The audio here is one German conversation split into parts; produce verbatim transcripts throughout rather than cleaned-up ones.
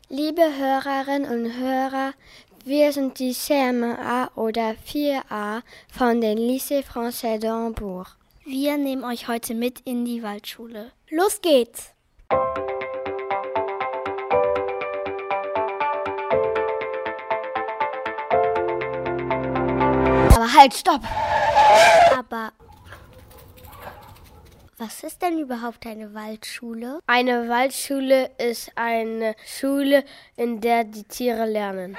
Liebe Hörerinnen und Hörer, wir sind die C M A oder vier a von den Lycée Français de Hamburg. Wir nehmen euch heute mit in die Waldschule. Los geht's! Aber halt, stopp! Aber was ist denn überhaupt eine Waldschule? Eine Waldschule ist eine Schule, in der die Tiere lernen.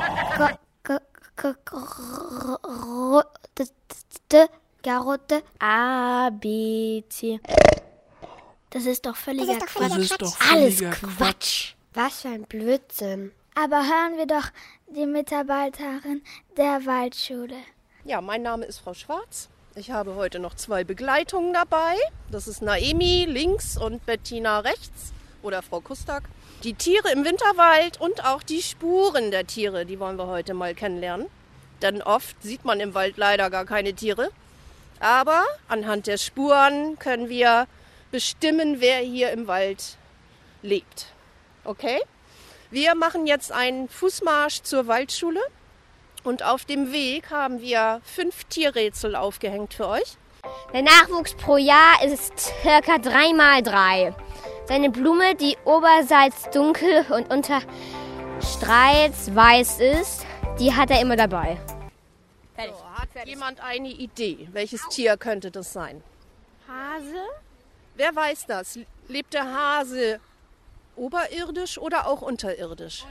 Karotte. A, B, C. Das ist doch völliger Das ist doch Quatsch. völliger Quatsch. Alles völliger Quatsch. Was für ein Blödsinn. Aber hören wir doch die Mitarbeiterin der Waldschule. Ja, mein Name ist Frau Schwarz. Ich habe heute noch zwei Begleitungen dabei. Das ist Naemi links und Bettina rechts oder Frau Kustak. Die Tiere im Winterwald und auch die Spuren der Tiere, die wollen wir heute mal kennenlernen. Denn oft sieht man im Wald leider gar keine Tiere. Aber anhand der Spuren können wir bestimmen, wer hier im Wald lebt. Okay? Wir machen jetzt einen Fußmarsch zur Waldschule. Und auf dem Weg haben wir fünf Tierrätsel aufgehängt für euch. Der Nachwuchs pro Jahr ist circa drei mal drei. Seine Blume, die oberseits dunkel und unterstreits weiß ist, die hat er immer dabei. So, hat jemand eine Idee? Welches Tier könnte das sein? Hase? Wer weiß das? Lebt der Hase oberirdisch oder auch unterirdisch?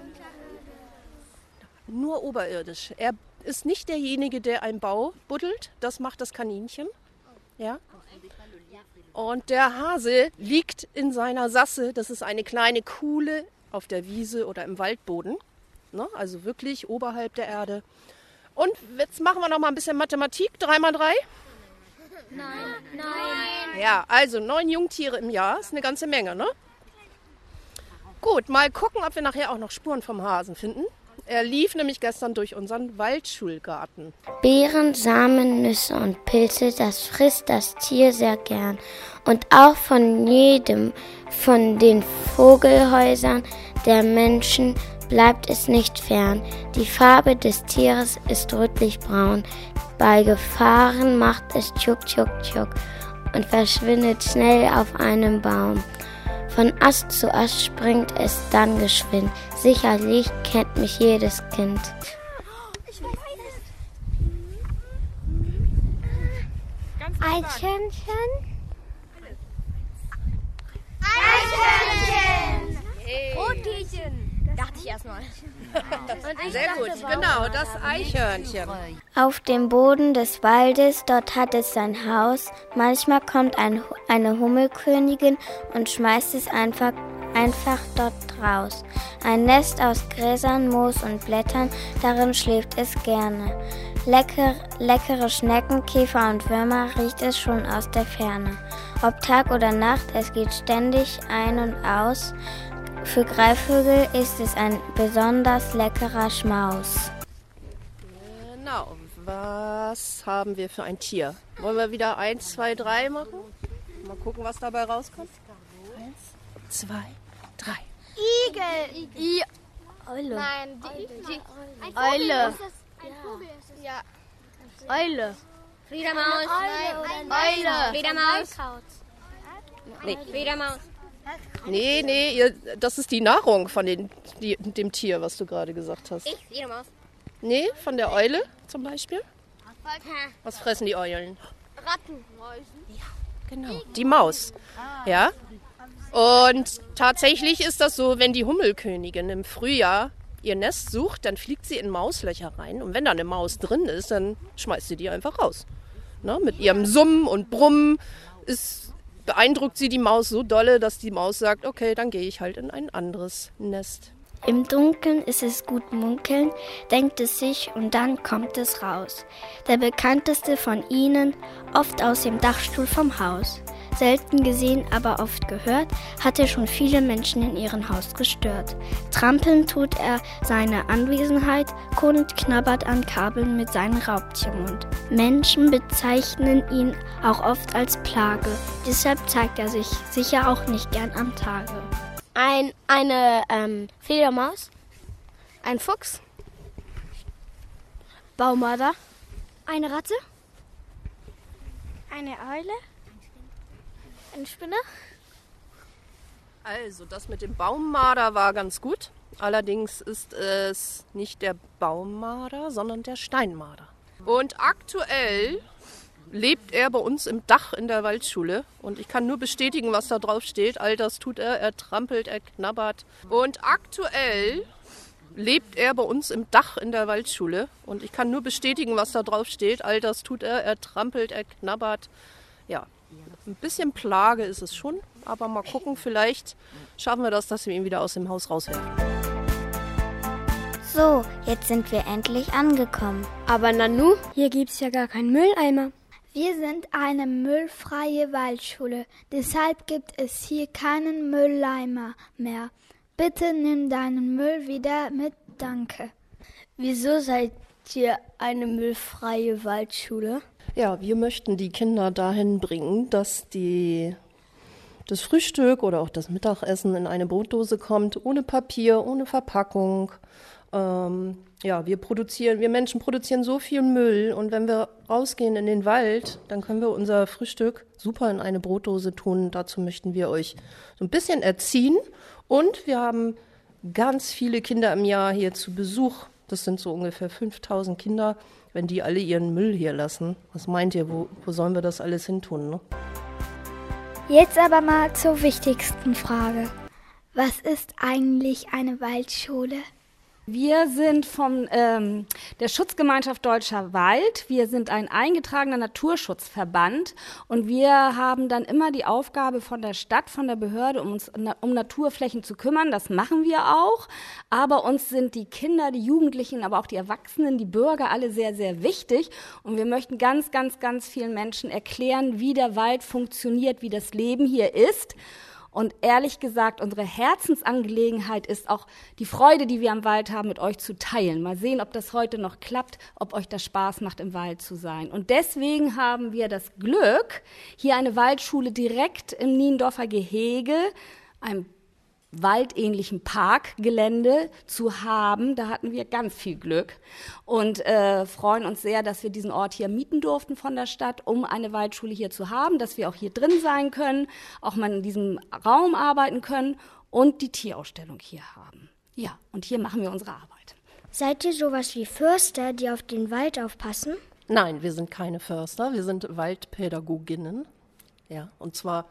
Nur oberirdisch. Er ist nicht derjenige, der einen Bau buddelt. Das macht das Kaninchen. Ja. Und der Hase liegt in seiner Sasse. Das ist eine kleine Kuhle auf der Wiese oder im Waldboden. Ne? Also wirklich oberhalb der Erde. Und jetzt machen wir noch mal ein bisschen Mathematik. Drei mal drei? Nein. Nein. Ja, also neun Jungtiere im Jahr. Ist eine ganze Menge, ne? Gut, mal gucken, ob wir nachher auch noch Spuren vom Hasen finden. Er lief nämlich gestern durch unseren Waldschulgarten. Beeren, Samen, Nüsse und Pilze, das frisst das Tier sehr gern. Und auch von jedem von den Vogelhäusern der Menschen bleibt es nicht fern. Die Farbe des Tieres ist rötlich-braun. Bei Gefahren macht es tschuk, tschuk, tschuk und verschwindet schnell auf einem Baum. Von Ast zu Ast springt es dann geschwind. Sicherlich kennt mich jedes Kind. Eichhörnchen? Rotkehlchen. Dachte ich erstmal. Sehr gut, genau, das Eichhörnchen. Auf dem Boden des Waldes, dort hat es sein Haus. Manchmal kommt ein, eine Hummelkönigin und schmeißt es einfach, einfach dort raus. Ein Nest aus Gräsern, Moos und Blättern, darin schläft es gerne. Lecker, leckere Schnecken, Käfer und Würmer riecht es schon aus der Ferne. Ob Tag oder Nacht, es geht ständig ein und aus. Für Greifvögel ist es ein besonders leckerer Schmaus. Genau, was haben wir für ein Tier? Wollen wir wieder eins, zwei, drei machen? Mal gucken, was dabei rauskommt. Eins, zwei, drei. Igel. I Eule. Nein, die, die, ein Eule. Vogel ist es. Ein Vogel ist es. Ja. Eule. Fledermaus. Eule oder ein Eule. Fledermaus. Nee. Fledermaus. Nee, nee, ihr, das ist die Nahrung von den, die, dem Tier, was du gerade gesagt hast. Ich, Fledermaus. Nee, von der Eule zum Beispiel. Was fressen die Eulen? Ratten. Mäusen. Genau, die Maus. Ja. Und tatsächlich ist das so, wenn die Hummelkönigin im Frühjahr ihr Nest sucht, dann fliegt sie in Mauslöcher rein. Und wenn da eine Maus drin ist, dann schmeißt sie die einfach raus. Ne, mit ihrem Summen und Brummen ist, beeindruckt sie die Maus so dolle, dass die Maus sagt, okay, dann gehe ich halt in ein anderes Nest. Im Dunkeln ist es gut munkeln, denkt es sich und dann kommt es raus. Der bekannteste von ihnen, oft aus dem Dachstuhl vom Haus. Selten gesehen, aber oft gehört, hat er schon viele Menschen in ihrem Haus gestört. Trampeln tut er seine Anwesenheit kund, knabbert an Kabeln mit seinem Raubtiermund. Menschen bezeichnen ihn auch oft als Plage, deshalb zeigt er sich sicher auch nicht gern am Tage. Ein, eine ähm, Fledermaus. Ein Fuchs. Baumarder. Eine Ratte. Eine Eule. Ein Spinner. Also, das mit dem Baummarder war ganz gut. Allerdings ist es nicht der Baummarder, sondern der Steinmarder. Und aktuell lebt er bei uns im Dach in der Waldschule. Und ich kann nur bestätigen, was da drauf steht. All das tut er, er trampelt, er knabbert. Und aktuell lebt er bei uns im Dach in der Waldschule. Und ich kann nur bestätigen, was da drauf steht. All das tut er, er trampelt, er knabbert. Ja, ein bisschen Plage ist es schon. Aber mal gucken, vielleicht schaffen wir das, dass wir ihn wieder aus dem Haus rauswerfen. So, jetzt sind wir endlich angekommen. Aber Nanu, Hier gibt's ja gar keinen Mülleimer. Wir sind eine müllfreie Waldschule, deshalb gibt es hier keinen Mülleimer mehr. Bitte nimm deinen Müll wieder mit, danke. Wieso seid ihr eine müllfreie Waldschule? Ja, wir möchten die Kinder dahin bringen, dass die, das Frühstück oder auch das Mittagessen in eine Brotdose kommt, ohne Papier, ohne Verpackung. Ähm, ja, wir produzieren, wir Menschen produzieren so viel Müll und wenn wir rausgehen in den Wald, dann können wir unser Frühstück super in eine Brotdose tun. Dazu möchten wir euch so ein bisschen erziehen und wir haben ganz viele Kinder im Jahr hier zu Besuch. Das sind so ungefähr fünftausend Kinder, wenn die alle ihren Müll hier lassen. Was meint ihr, wo, wo sollen wir das alles hin tun, ne? Jetzt aber mal zur wichtigsten Frage. Was ist eigentlich eine Waldschule? Wir sind von ähm, der Schutzgemeinschaft Deutscher Wald. Wir sind ein eingetragener Naturschutzverband und wir haben dann immer die Aufgabe von der Stadt, von der Behörde, um uns um Naturflächen zu kümmern. Das machen wir auch. Aber uns sind die Kinder, die Jugendlichen, aber auch die Erwachsenen, die Bürger alle sehr, sehr wichtig. Und wir möchten ganz, ganz, ganz vielen Menschen erklären, wie der Wald funktioniert, wie das Leben hier ist. Und ehrlich gesagt, unsere Herzensangelegenheit ist auch die Freude, die wir am Wald haben, mit euch zu teilen. Mal sehen, ob das heute noch klappt, ob euch das Spaß macht, im Wald zu sein. Und deswegen haben wir das Glück, hier eine Waldschule direkt im Niendorfer Gehege, einem waldähnlichen Parkgelände zu haben. Da hatten wir ganz viel Glück und äh, freuen uns sehr, dass wir diesen Ort hier mieten durften von der Stadt, um eine Waldschule hier zu haben, dass wir auch hier drin sein können, auch mal in diesem Raum arbeiten können und die Tierausstellung hier haben. Ja, und hier machen wir unsere Arbeit. Seid ihr sowas wie Förster, die auf den Wald aufpassen? Nein, wir sind keine Förster, wir sind Waldpädagoginnen. Ja, und zwar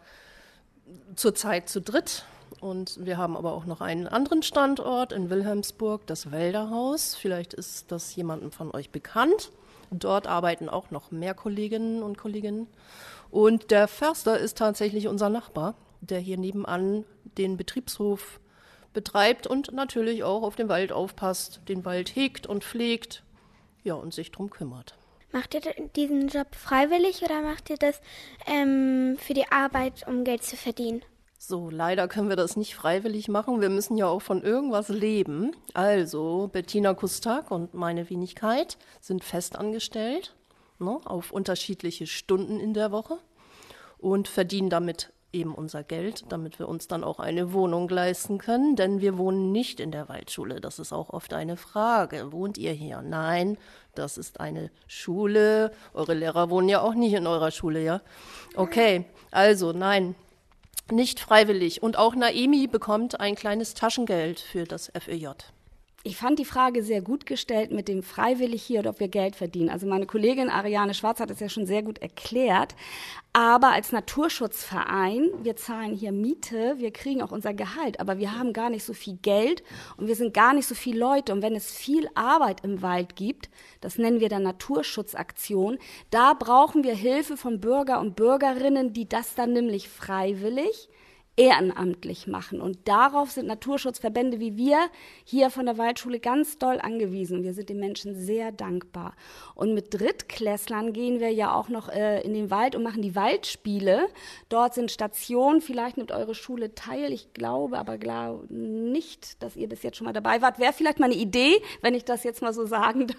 zurzeit zu dritt. Und wir haben aber auch noch einen anderen Standort in Wilhelmsburg, das Wälderhaus. Vielleicht ist das jemandem von euch bekannt. Dort arbeiten auch noch mehr Kolleginnen und Kollegen. Und der Förster ist tatsächlich unser Nachbar, der hier nebenan den Betriebshof betreibt und natürlich auch auf den Wald aufpasst, den Wald hegt und pflegt, ja, und sich drum kümmert. Macht ihr diesen Job freiwillig oder macht ihr das ähm, für die Arbeit, um Geld zu verdienen? So, leider können wir das nicht freiwillig machen. Wir müssen ja auch von irgendwas leben. Also, Bettina Kustak und meine Wenigkeit sind festangestellt, ne, auf unterschiedliche Stunden in der Woche und verdienen damit eben unser Geld, damit wir uns dann auch eine Wohnung leisten können. Denn wir wohnen nicht in der Waldschule. Das ist auch oft eine Frage. Wohnt ihr hier? Nein, das ist eine Schule. Eure Lehrer wohnen ja auch nicht in eurer Schule, ja? Okay, also nein. Nicht freiwillig. Und auch Naemi bekommt ein kleines Taschengeld für das F Ö J. Ich fand die Frage sehr gut gestellt mit dem freiwillig hier oder ob wir Geld verdienen. Also meine Kollegin Ariane Schwarz hat es ja schon sehr gut erklärt. Aber als Naturschutzverein, wir zahlen hier Miete, wir kriegen auch unser Gehalt, aber wir haben gar nicht so viel Geld und wir sind gar nicht so viele Leute. Und wenn es viel Arbeit im Wald gibt, das nennen wir dann Naturschutzaktion, da brauchen wir Hilfe von Bürger und Bürgerinnen, die das dann nämlich freiwillig ehrenamtlich machen. Und darauf sind Naturschutzverbände wie wir hier von der Waldschule ganz doll angewiesen. Wir sind den Menschen sehr dankbar. Und mit Drittklässlern gehen wir ja auch noch äh, in den Wald und machen die Waldspiele. Dort sind Stationen, vielleicht nimmt eure Schule teil. Ich glaube aber glaube nicht, dass ihr bis jetzt schon mal dabei wart. Wäre vielleicht mal eine Idee, wenn ich das jetzt mal so sagen darf.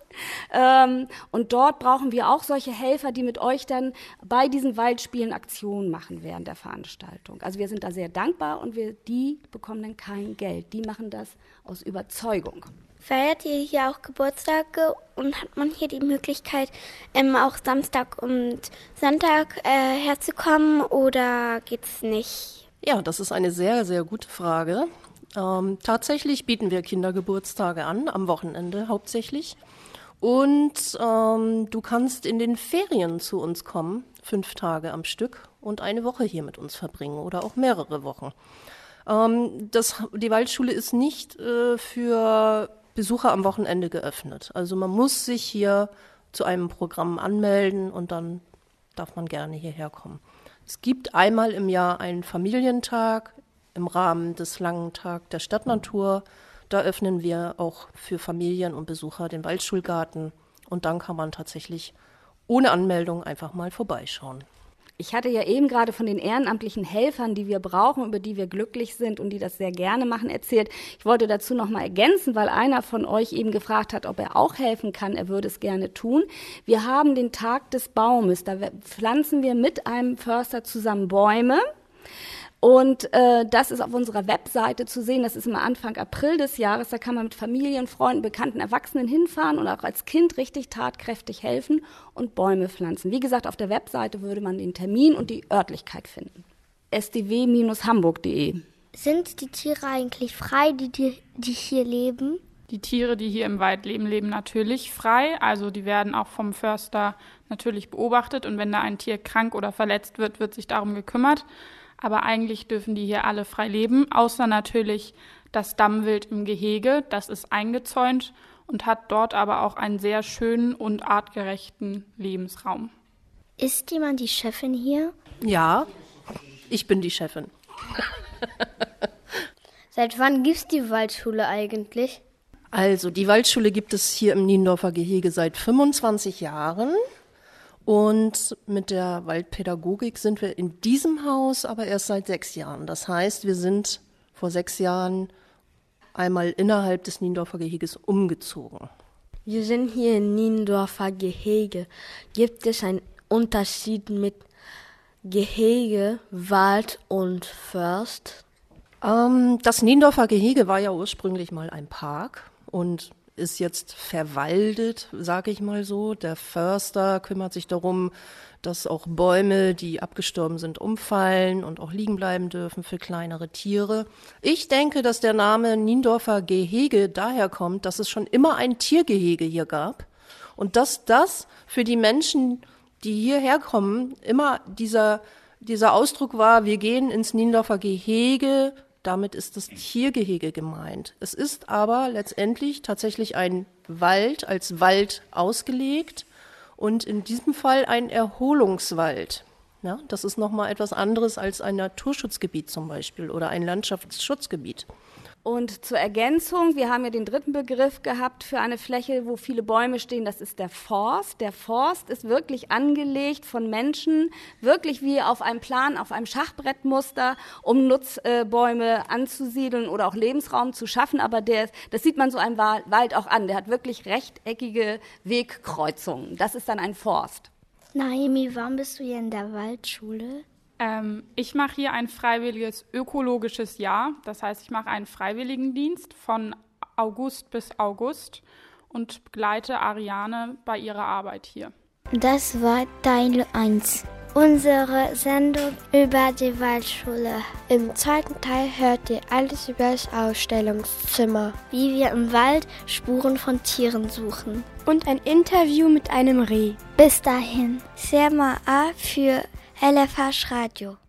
Ähm, und dort brauchen wir auch solche Helfer, die mit euch dann bei diesen Waldspielen Aktionen machen während der Veranstaltung. Also wir sind da sehr dankbar und wir, die bekommen dann kein Geld. Die machen das aus Überzeugung. Feiert ihr hier auch Geburtstage und hat man hier die Möglichkeit, ähm, auch Samstag und Sonntag äh, herzukommen oder geht's nicht? Ja, das ist eine sehr, sehr gute Frage. Ähm, tatsächlich bieten wir Kindergeburtstage an, am Wochenende hauptsächlich. Und ähm, du kannst in den Ferien zu uns kommen, fünf Tage am Stück und eine Woche hier mit uns verbringen oder auch mehrere Wochen. Ähm, das, die Waldschule ist nicht äh, für Besucher am Wochenende geöffnet. Also man muss sich hier zu einem Programm anmelden und dann darf man gerne hierher kommen. Es gibt einmal im Jahr einen Familientag im Rahmen des langen Tags der Stadtnatur. Da öffnen wir auch für Familien und Besucher den Waldschulgarten und dann kann man tatsächlich ohne Anmeldung einfach mal vorbeischauen. Ich hatte ja eben gerade von den ehrenamtlichen Helfern, die wir brauchen, über die wir glücklich sind und die das sehr gerne machen, erzählt. Ich wollte dazu noch mal ergänzen, weil einer von euch eben gefragt hat, ob er auch helfen kann. Er würde es gerne tun. Wir haben den Tag des Baumes. Da pflanzen wir mit einem Förster zusammen Bäume. Und äh, das ist auf unserer Webseite zu sehen. Das ist immer Anfang April des Jahres. Da kann man mit Familien, Freunden, Bekannten, Erwachsenen hinfahren und auch als Kind richtig tatkräftig helfen und Bäume pflanzen. Wie gesagt, auf der Webseite würde man den Termin und die Örtlichkeit finden. s d w Bindestrich hamburg punkt d e. Sind die Tiere eigentlich frei, die, die, die hier leben? Die Tiere, die hier im Wald leben, leben natürlich frei. Also die werden auch vom Förster natürlich beobachtet. Und wenn da ein Tier krank oder verletzt wird, wird sich darum gekümmert. Aber eigentlich dürfen die hier alle frei leben, außer natürlich das Dammwild im Gehege. Das ist eingezäunt und hat dort aber auch einen sehr schönen und artgerechten Lebensraum. Ist jemand die Chefin hier? Ja, ich bin die Chefin. Seit wann gibt's die Waldschule eigentlich? Also die Waldschule gibt es hier im Niendorfer Gehege seit fünfundzwanzig Jahren. Und mit der Waldpädagogik sind wir in diesem Haus aber erst seit sechs Jahren. Das heißt, wir sind vor sechs Jahren einmal innerhalb des Niendorfer Geheges umgezogen. Wir sind hier im Niendorfer Gehege. Gibt es einen Unterschied mit Gehege, Wald und Först? Ähm, das Niendorfer Gehege war ja ursprünglich mal ein Park und ist jetzt verwaldet, sage ich mal so. Der Förster kümmert sich darum, dass auch Bäume, die abgestorben sind, umfallen und auch liegen bleiben dürfen für kleinere Tiere. Ich denke, dass der Name Niendorfer Gehege daher kommt, dass es schon immer ein Tiergehege hier gab und dass das für die Menschen, die hierher kommen, immer dieser, dieser Ausdruck war, wir gehen ins Niendorfer Gehege. Damit ist das Tiergehege gemeint. Es ist aber letztendlich tatsächlich ein Wald als Wald ausgelegt und in diesem Fall ein Erholungswald. Ja, das ist nochmal etwas anderes als ein Naturschutzgebiet zum Beispiel oder ein Landschaftsschutzgebiet. Und zur Ergänzung, wir haben ja den dritten Begriff gehabt für eine Fläche, wo viele Bäume stehen, das ist der Forst. Der Forst ist wirklich angelegt von Menschen, wirklich wie auf einem Plan, auf einem Schachbrettmuster, um Nutzbäume anzusiedeln oder auch Lebensraum zu schaffen. Aber der, das sieht man so einem Wald auch an, der hat wirklich rechteckige Wegkreuzungen. Das ist dann ein Forst. Naomi, warum bist du hier in der Waldschule? Ähm, ich mache hier ein freiwilliges ökologisches Jahr. Das heißt, ich mache einen Freiwilligendienst von August bis August und begleite Ariane bei ihrer Arbeit hier. Das war Teil eins. Unsere Sendung über die Waldschule. Im zweiten Teil hört ihr alles über das Ausstellungszimmer, Wie wir im Wald Spuren von Tieren suchen. und ein Interview mit einem Reh. Bis dahin, Serma A für L F H Radio.